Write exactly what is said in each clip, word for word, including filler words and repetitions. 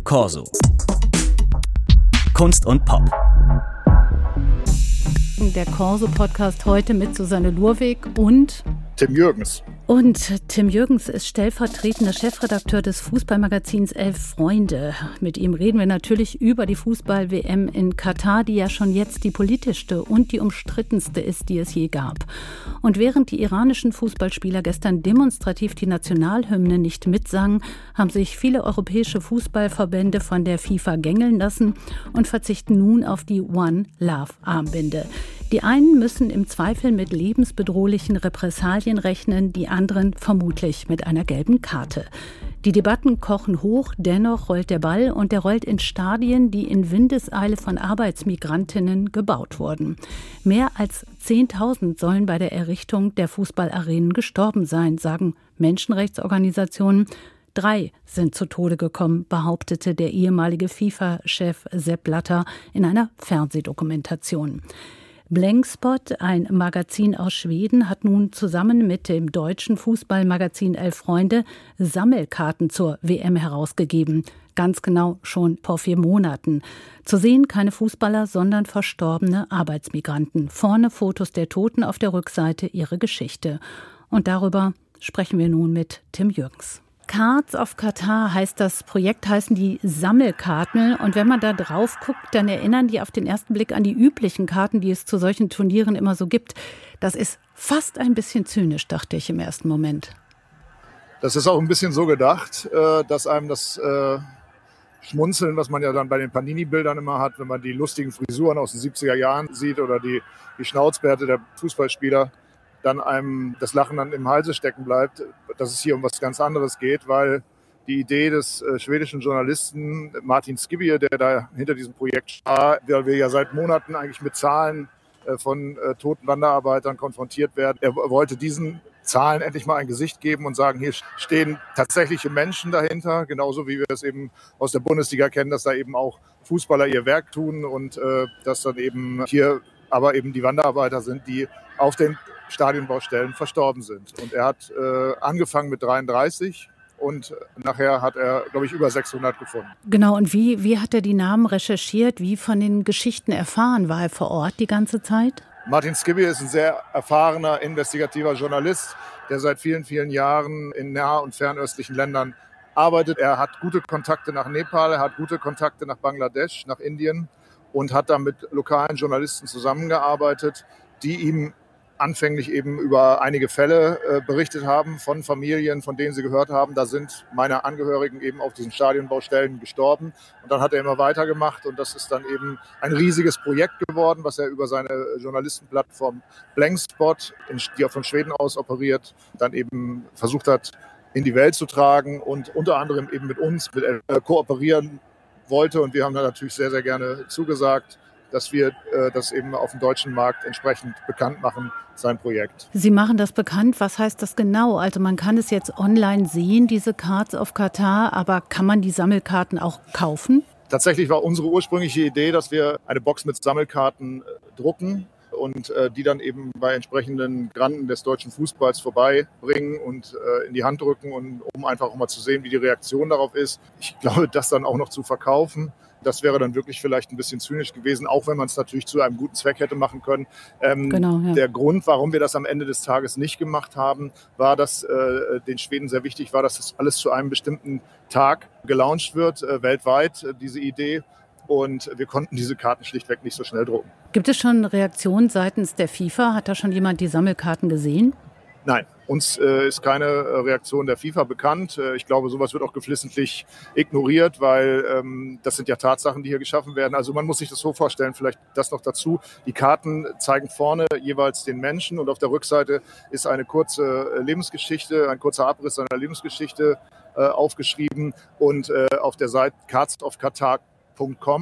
Corso. Kunst und Pop. Der Corso-Podcast heute mit Susanne Lurwig und Tim Jürgens. Und Tim Jürgens ist stellvertretender Chefredakteur des Fußballmagazins Elf Freunde. Mit ihm reden wir natürlich über die Fußball-W M in Katar, die ja schon jetzt die politischste und die umstrittenste ist, die es je gab. Und während die iranischen Fußballspieler gestern demonstrativ die Nationalhymne nicht mitsangen, haben sich viele europäische Fußballverbände von der FIFA gängeln lassen und verzichten nun auf die One Love Armbinde. Die einen müssen im Zweifel mit lebensbedrohlichen Repressalien rechnen, die anderen vermutlich mit einer gelben Karte. Die Debatten kochen hoch, dennoch rollt der Ball und der rollt in Stadien, die in Windeseile von Arbeitsmigrantinnen gebaut wurden. Mehr als zehntausend sollen bei der Errichtung der Fußballarenen gestorben sein, sagen Menschenrechtsorganisationen. Drei sind zu Tode gekommen, behauptete der ehemalige FIFA-Chef Sepp Blatter in einer Fernsehdokumentation. Blankspot, ein Magazin aus Schweden, hat nun zusammen mit dem deutschen Fußballmagazin Elf Freunde Sammelkarten zur W M herausgegeben. Ganz genau schon vor vier Monaten. Zu sehen keine Fußballer, sondern verstorbene Arbeitsmigranten. Vorne Fotos der Toten, auf der Rückseite ihre Geschichte. Und darüber sprechen wir nun mit Tim Jürgens. Cards of Qatar heißt das Projekt, heißen die Sammelkarten. Und wenn man da drauf guckt, dann erinnern die auf den ersten Blick an die üblichen Karten, die es zu solchen Turnieren immer so gibt. Das ist fast ein bisschen zynisch, dachte ich im ersten Moment. Das ist auch ein bisschen so gedacht, dass einem das Schmunzeln, was man ja dann bei den Panini-Bildern immer hat, wenn man die lustigen Frisuren aus den siebziger Jahren sieht oder die, die Schnauzbärte der Fußballspieler, dann einem das Lachen dann im Halse stecken bleibt, dass es hier um was ganz anderes geht, weil die Idee des äh, schwedischen Journalisten Martin Schibbye, der da hinter diesem Projekt war, weil wir ja seit Monaten eigentlich mit Zahlen äh, von äh, toten Wanderarbeitern konfrontiert werden. Er wollte diesen Zahlen endlich mal ein Gesicht geben und sagen, hier stehen tatsächliche Menschen dahinter, genauso wie wir es eben aus der Bundesliga kennen, dass da eben auch Fußballer ihr Werk tun und äh, dass dann eben hier aber eben die Wanderarbeiter sind, die auf den Stadionbaustellen verstorben sind. Und er hat äh, angefangen mit dreiunddreißig und nachher hat er, glaube ich, über sechshundert gefunden. Genau, und wie, wie hat er die Namen recherchiert? Wie von den Geschichten erfahren? War er vor Ort die ganze Zeit? Martin Schibbye ist ein sehr erfahrener, investigativer Journalist, der seit vielen, vielen Jahren in nah- und fernöstlichen Ländern arbeitet. Er hat gute Kontakte nach Nepal, er hat gute Kontakte nach Bangladesch, nach Indien und hat da mit lokalen Journalisten zusammengearbeitet, die ihm anfänglich eben über einige Fälle äh, berichtet haben von Familien, von denen sie gehört haben, da sind meine Angehörigen eben auf diesen Stadionbaustellen gestorben. Und dann hat er immer weitergemacht und das ist dann eben ein riesiges Projekt geworden, was er über seine Journalistenplattform Blankspot, die auch von Schweden aus operiert, dann eben versucht hat, in die Welt zu tragen und unter anderem eben mit uns mit, äh, kooperieren wollte. Und wir haben da natürlich sehr, sehr gerne zugesagt, dass wir äh, das eben auf dem deutschen Markt entsprechend bekannt machen, sein Projekt. Sie machen das bekannt. Was heißt das genau? Also man kann es jetzt online sehen, diese Cards of Qatar, aber kann man die Sammelkarten auch kaufen? Tatsächlich war unsere ursprüngliche Idee, dass wir eine Box mit Sammelkarten äh, drucken und äh, die dann eben bei entsprechenden Granden des deutschen Fußballs vorbeibringen und äh, in die Hand drücken, und, um einfach auch mal zu sehen, wie die Reaktion darauf ist. Ich glaube, das dann auch noch zu verkaufen, das wäre dann wirklich vielleicht ein bisschen zynisch gewesen, auch wenn man es natürlich zu einem guten Zweck hätte machen können. Ähm, genau, ja. Der Grund, warum wir das am Ende des Tages nicht gemacht haben, war, dass äh, den Schweden sehr wichtig war, dass das alles zu einem bestimmten Tag gelauncht wird, äh, weltweit, äh, diese Idee. Und wir konnten diese Karten schlichtweg nicht so schnell drucken. Gibt es schon Reaktionen seitens der FIFA? Hat da schon jemand die Sammelkarten gesehen? Nein, uns äh, ist keine äh, Reaktion der FIFA bekannt. Äh, ich glaube, sowas wird auch geflissentlich ignoriert, weil ähm, das sind ja Tatsachen, die hier geschaffen werden. Also man muss sich das so vorstellen, vielleicht das noch dazu. Die Karten zeigen vorne jeweils den Menschen und auf der Rückseite ist eine kurze äh, Lebensgeschichte, ein kurzer Abriss seiner Lebensgeschichte äh, aufgeschrieben. Und äh, auf der Seite cards of qatar punkt com,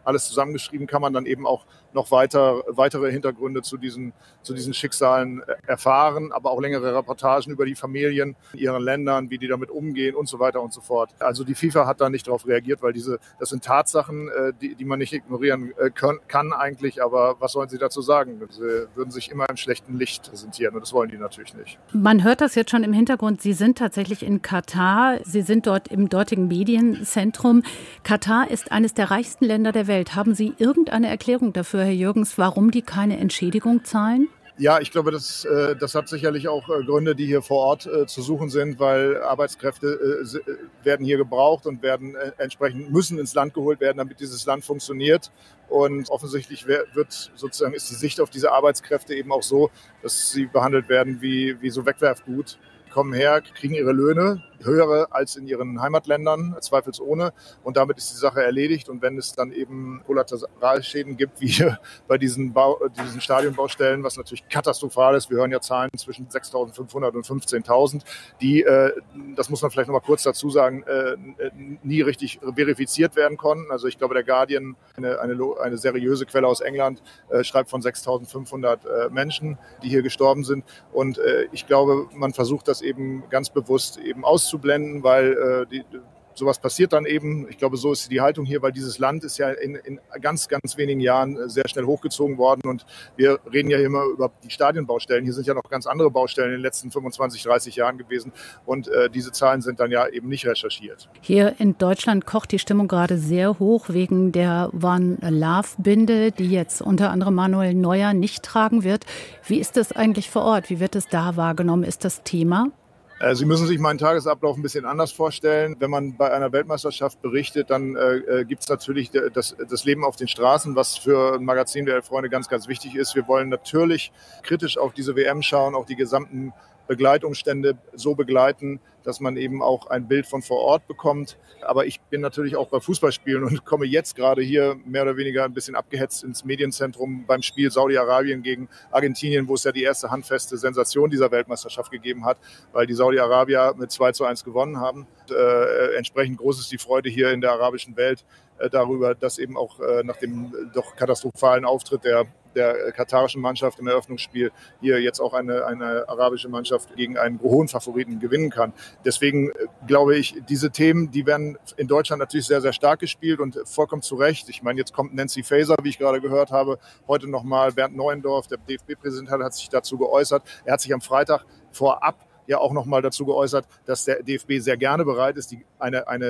alles zusammengeschrieben, kann man dann eben auch noch weiter, weitere Hintergründe zu diesen, zu diesen Schicksalen erfahren, aber auch längere Reportagen über die Familien in ihren Ländern, wie die damit umgehen und so weiter und so fort. Also die FIFA hat da nicht darauf reagiert, weil diese, das sind Tatsachen, die, die man nicht ignorieren können, kann eigentlich, aber was sollen sie dazu sagen? Sie würden sich immer im schlechten Licht präsentieren und das wollen die natürlich nicht. Man hört das jetzt schon im Hintergrund. Sie sind tatsächlich in Katar. Sie sind dort im dortigen Medienzentrum. Katar ist eines der reichsten Länder der Welt. Haben Sie irgendeine Erklärung dafür, Herr Jürgens, warum die keine Entschädigung zahlen? Ja, ich glaube, das, das hat sicherlich auch Gründe, die hier vor Ort zu suchen sind, weil Arbeitskräfte werden hier gebraucht und werden entsprechend müssen ins Land geholt werden, damit dieses Land funktioniert. Und offensichtlich wird sozusagen ist die Sicht auf diese Arbeitskräfte eben auch so, dass sie behandelt werden wie, wie so Wegwerfgut. Die kommen her, kriegen ihre Löhne, höhere als in ihren Heimatländern, zweifelsohne. Und damit ist die Sache erledigt. Und wenn es dann eben Kollateralschäden gibt, wie bei diesen, Bau, diesen Stadionbaustellen, was natürlich katastrophal ist, wir hören ja Zahlen zwischen sechstausendfünfhundert und fünfzehntausend, die, äh, das muss man vielleicht noch mal kurz dazu sagen, äh, nie richtig verifiziert werden konnten. Also ich glaube, der Guardian, eine, eine, eine seriöse Quelle aus England, äh, schreibt von sechstausendfünfhundert äh, Menschen, die hier gestorben sind. Und äh, ich glaube, man versucht das eben ganz bewusst eben auszuprobieren, zu blenden, weil äh, die, sowas passiert dann eben. Ich glaube, so ist die Haltung hier, weil dieses Land ist ja in, in ganz, ganz wenigen Jahren sehr schnell hochgezogen worden und wir reden ja immer über die Stadionbaustellen. Hier sind ja noch ganz andere Baustellen in den letzten fünfundzwanzig, dreißig Jahren gewesen und äh, diese Zahlen sind dann ja eben nicht recherchiert. Hier in Deutschland kocht die Stimmung gerade sehr hoch wegen der One Love Binde, die jetzt unter anderem Manuel Neuer nicht tragen wird. Wie ist das eigentlich vor Ort? Wie wird es da wahrgenommen? Ist das Thema? Sie müssen sich meinen Tagesablauf ein bisschen anders vorstellen. Wenn man bei einer Weltmeisterschaft berichtet, dann äh, gibt es natürlich das, das Leben auf den Straßen, was für ein Magazin der Elf Freunde ganz, ganz wichtig ist. Wir wollen natürlich kritisch auf diese W M schauen, auch die gesamten Begleitumstände so begleiten, dass man eben auch ein Bild von vor Ort bekommt. Aber ich bin natürlich auch bei Fußballspielen und komme jetzt gerade hier mehr oder weniger ein bisschen abgehetzt ins Medienzentrum beim Spiel Saudi-Arabien gegen Argentinien, wo es ja die erste handfeste Sensation dieser Weltmeisterschaft gegeben hat, weil die Saudi-Arabier mit zwei zu eins gewonnen haben. Äh, entsprechend groß ist die Freude hier in der arabischen Welt äh, darüber, dass eben auch äh, nach dem doch katastrophalen Auftritt der der katarischen Mannschaft im Eröffnungsspiel hier jetzt auch eine, eine arabische Mannschaft gegen einen hohen Favoriten gewinnen kann. Deswegen glaube ich, diese Themen, die werden in Deutschland natürlich sehr, sehr stark gespielt und vollkommen zu Recht. Ich meine, jetzt kommt Nancy Faeser, wie ich gerade gehört habe, heute nochmal Bernd Neuendorf, der D F B-Präsident, hat sich dazu geäußert. Er hat sich am Freitag vorab ja auch nochmal dazu geäußert, dass der D F B sehr gerne bereit ist, die, eine, eine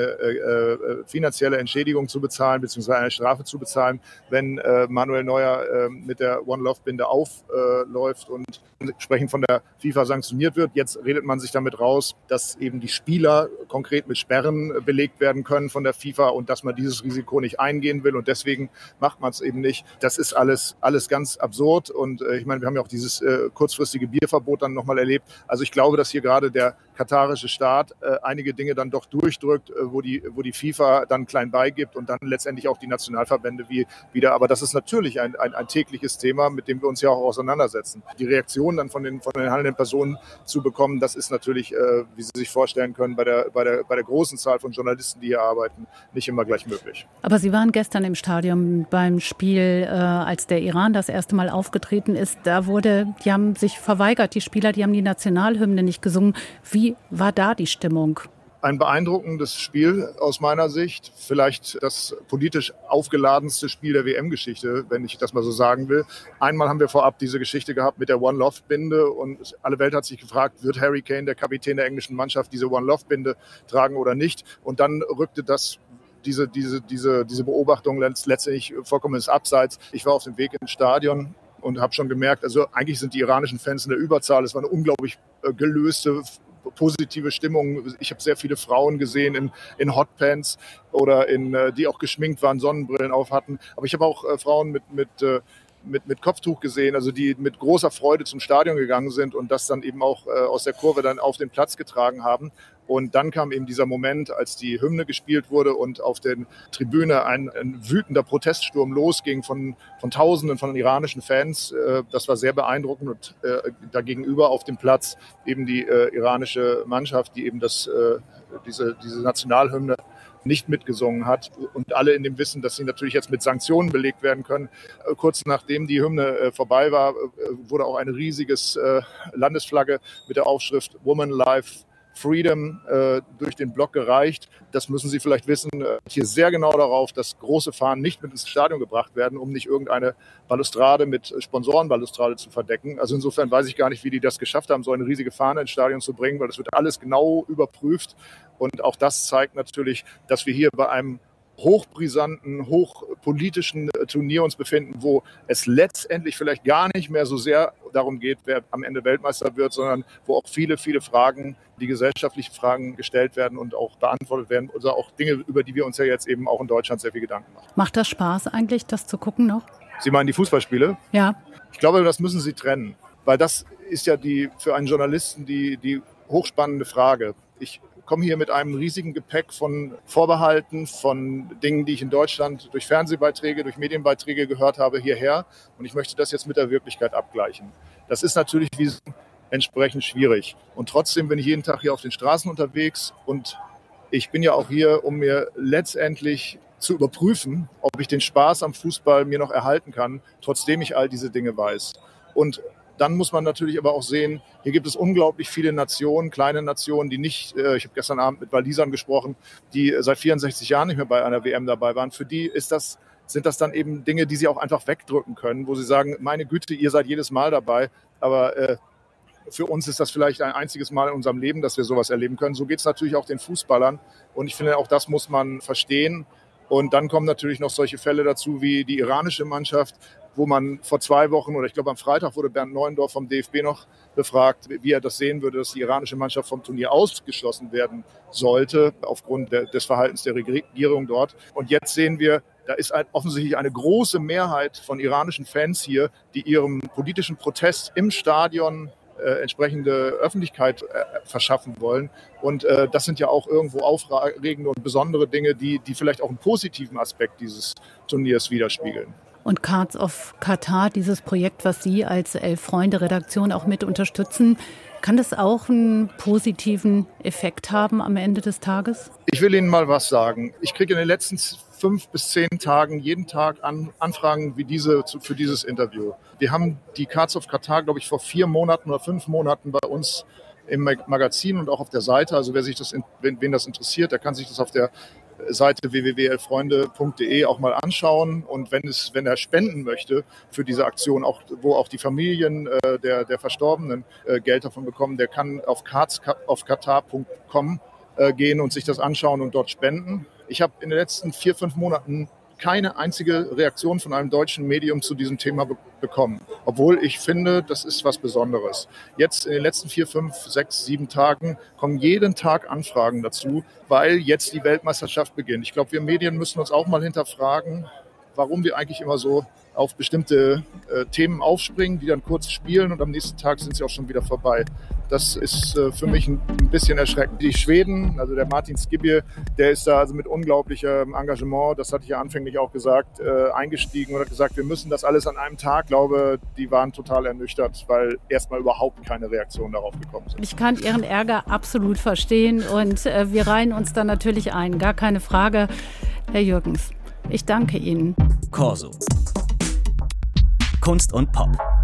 äh, finanzielle Entschädigung zu bezahlen, beziehungsweise eine Strafe zu bezahlen, wenn äh, Manuel Neuer äh, mit der One Love Binde aufläuft äh, und entsprechend von der FIFA sanktioniert wird. Jetzt redet man sich damit raus, dass eben die Spieler konkret mit Sperren belegt werden können von der FIFA und dass man dieses Risiko nicht eingehen will und deswegen macht man es eben nicht. Das ist alles, alles ganz absurd und äh, ich meine, wir haben ja auch dieses äh, kurzfristige Bierverbot dann nochmal erlebt. Also ich glaube, dass hier gerade der katarische Staat äh, einige Dinge dann doch durchdrückt, äh, wo die, wo die FIFA dann klein beigibt und dann letztendlich auch die Nationalverbände wie, wieder. Aber das ist natürlich ein, ein, ein tägliches Thema, mit dem wir uns ja auch auseinandersetzen. Die Reaktion dann von den, von den handelnden Personen zu bekommen, das ist natürlich, äh, wie Sie sich vorstellen können, bei der, bei, der, bei der großen Zahl von Journalisten, die hier arbeiten, nicht immer gleich möglich. Aber Sie waren gestern im Stadion beim Spiel, äh, als der Iran das erste Mal aufgetreten ist. Da wurde, die haben sich verweigert, die Spieler, die haben die Nationalhymne nicht gesungen. Wie war da die Stimmung? Ein beeindruckendes Spiel aus meiner Sicht. Vielleicht das politisch aufgeladenste Spiel der W M-Geschichte, wenn ich das mal so sagen will. Einmal haben wir vorab diese Geschichte gehabt mit der One Love Binde und alle Welt hat sich gefragt, wird Harry Kane, der Kapitän der englischen Mannschaft, diese One Love Binde tragen oder nicht? Und dann rückte das diese, diese, diese, diese Beobachtung letztendlich vollkommen ins Abseits. Ich war auf dem Weg ins Stadion und habe schon gemerkt, also eigentlich sind die iranischen Fans in der Überzahl. Es war eine unglaublich äh, gelöste, positive Stimmung. Ich habe sehr viele Frauen gesehen in, in Hotpants oder in, äh, die auch geschminkt waren, Sonnenbrillen auf hatten. Aber ich habe auch äh, Frauen mit, mit, äh, mit, mit Kopftuch gesehen, also die mit großer Freude zum Stadion gegangen sind und das dann eben auch äh, aus der Kurve dann auf den Platz getragen haben. Und dann kam eben dieser Moment, als die Hymne gespielt wurde und auf der Tribüne ein, ein wütender Proteststurm losging von, von Tausenden von iranischen Fans. Das war sehr beeindruckend und äh, dagegenüber auf dem Platz eben die äh, iranische Mannschaft, die eben das, äh, diese, diese Nationalhymne nicht mitgesungen hat und alle in dem Wissen, dass sie natürlich jetzt mit Sanktionen belegt werden können. Kurz nachdem die Hymne vorbei war, wurde auch eine riesige Landesflagge mit der Aufschrift Woman Life Freedom äh, durch den Block gereicht. Das müssen Sie vielleicht wissen, äh, hier sehr genau darauf, dass große Fahnen nicht mit ins Stadion gebracht werden, um nicht irgendeine Balustrade mit Sponsorenbalustrade zu verdecken. Also insofern weiß ich gar nicht, wie die das geschafft haben, so eine riesige Fahne ins Stadion zu bringen, weil das wird alles genau überprüft. Und auch das zeigt natürlich, dass wir hier bei einem hochbrisanten, hochpolitischen Turnier uns befinden, wo es letztendlich vielleicht gar nicht mehr so sehr darum geht, wer am Ende Weltmeister wird, sondern wo auch viele, viele Fragen, die gesellschaftlichen Fragen gestellt werden und auch beantwortet werden. Oder auch Dinge, über die wir uns ja jetzt eben auch in Deutschland sehr viel Gedanken machen. Macht das Spaß eigentlich, das zu gucken noch? Sie meinen die Fußballspiele? Ja. Ich glaube, das müssen Sie trennen, weil das ist ja die für einen Journalisten die, die hochspannende Frage. Ich komme hier mit einem riesigen Gepäck von Vorbehalten, von Dingen, die ich in Deutschland durch Fernsehbeiträge, durch Medienbeiträge gehört habe, hierher. Und ich möchte das jetzt mit der Wirklichkeit abgleichen. Das ist natürlich wie entsprechend schwierig. Und trotzdem bin ich jeden Tag hier auf den Straßen unterwegs. Und ich bin ja auch hier, um mir letztendlich zu überprüfen, ob ich den Spaß am Fußball mir noch erhalten kann, trotzdem ich all diese Dinge weiß. Und dann muss man natürlich aber auch sehen, hier gibt es unglaublich viele Nationen, kleine Nationen, die nicht, äh, ich habe gestern Abend mit Walisern gesprochen, die seit vierundsechzig Jahren nicht mehr bei einer W M dabei waren. Für die ist das, sind das dann eben Dinge, die sie auch einfach wegdrücken können, wo sie sagen, meine Güte, ihr seid jedes Mal dabei, aber äh, für uns ist das vielleicht ein einziges Mal in unserem Leben, dass wir sowas erleben können. So geht es natürlich auch den Fußballern und ich finde, auch das muss man verstehen. Und dann kommen natürlich noch solche Fälle dazu wie die iranische Mannschaft, wo man vor zwei Wochen oder ich glaube am Freitag wurde Bernd Neuendorf vom D F B noch befragt, wie er das sehen würde, dass die iranische Mannschaft vom Turnier ausgeschlossen werden sollte aufgrund der, des Verhaltens der Regierung dort. Und jetzt sehen wir, da ist ein, offensichtlich eine große Mehrheit von iranischen Fans hier, die ihrem politischen Protest im Stadion äh, entsprechende Öffentlichkeit äh, verschaffen wollen. Und äh, das sind ja auch irgendwo aufregende und besondere Dinge, die, die vielleicht auch einen positiven Aspekt dieses Turniers widerspiegeln. Und Cards of Qatar, dieses Projekt, was Sie als Elf-Freunde-Redaktion auch mit unterstützen, kann das auch einen positiven Effekt haben am Ende des Tages? Ich will Ihnen mal was sagen. Ich kriege in den letzten fünf bis zehn Tagen jeden Tag an, Anfragen wie diese zu, für dieses Interview. Wir haben die Cards of Qatar, glaube ich, vor vier Monaten oder fünf Monaten bei uns im Magazin und auch auf der Seite. Also wer sich das, wen, wen das interessiert, der kann sich das auf der Seite w w w punkt elf freunde punkt d e auch mal anschauen. Und wenn es, wenn er spenden möchte für diese Aktion, auch, wo auch die Familien äh, der, der Verstorbenen äh, Geld davon bekommen, der kann auf cards of qatar punkt com äh, gehen und sich das anschauen und dort spenden. Ich habe in den letzten vier, fünf Monaten keine einzige Reaktion von einem deutschen Medium zu diesem Thema be- bekommen. Obwohl ich finde, das ist was Besonderes. Jetzt in den letzten vier, fünf, sechs, sieben Tagen kommen jeden Tag Anfragen dazu, weil jetzt die Weltmeisterschaft beginnt. Ich glaube, wir Medien müssen uns auch mal hinterfragen, warum wir eigentlich immer so auf bestimmte äh, Themen aufspringen, die dann kurz spielen und am nächsten Tag sind sie auch schon wieder vorbei. Das ist äh, für mich ein, ein bisschen erschreckend. Die Schweden, also der Martin Schibbye, der ist da also mit unglaublichem Engagement, das hatte ich ja anfänglich auch gesagt, äh, eingestiegen und hat gesagt, wir müssen das alles an einem Tag. Ich glaube, die waren total ernüchtert, weil erstmal überhaupt keine Reaktion darauf gekommen sind. Ich kann Ihren Ärger absolut verstehen und äh, wir reihen uns da natürlich ein, gar keine Frage. Herr Jürgens, ich danke Ihnen. Corso. Kunst und Pop.